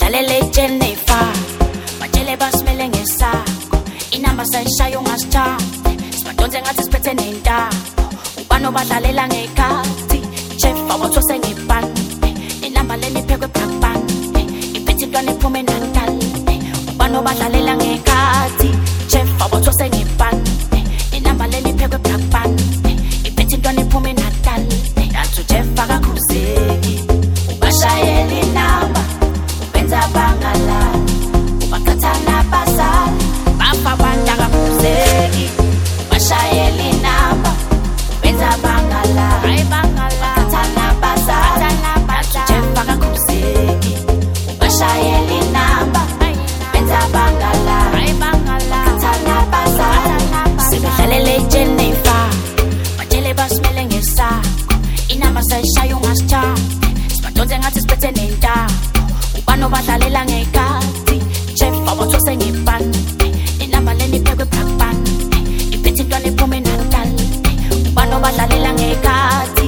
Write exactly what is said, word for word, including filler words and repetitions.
Dlalele Jennifer batshele basimele ngesakho inamba sayishaya ungasithandi sibadonse ngathi siphethe nentamo ubano badlalela ngekhathi chef awathose ngebhanti inamba leni phekwe black band iphethe intwana ephume nankali ubano badlalela ngekhathi chef awathose ngebhanti inamba leni phekwe black band iphethe intwana ephume nankali yathi chef akakhuzeki ubashayela inamba ubenza bangala ubakhathana basala bafa bandaka khuzeki ubashayela inamba ubenza bangala hayi bangala ubakhathana basala chef akakhuzeki ubashayela inamba ubenza bangala hayi bangala ubakhathana basala sibadlalele Jennifer batshele basimele ngesakho inamba sayishaya ungasithandi sibadonse ngathi siphethe nentamo ubano badlalela ngekhathi chef awathose ngebhanti inamba leni phekwe black band iphethe intwana ephume nankali ubano badlalela ngekhathi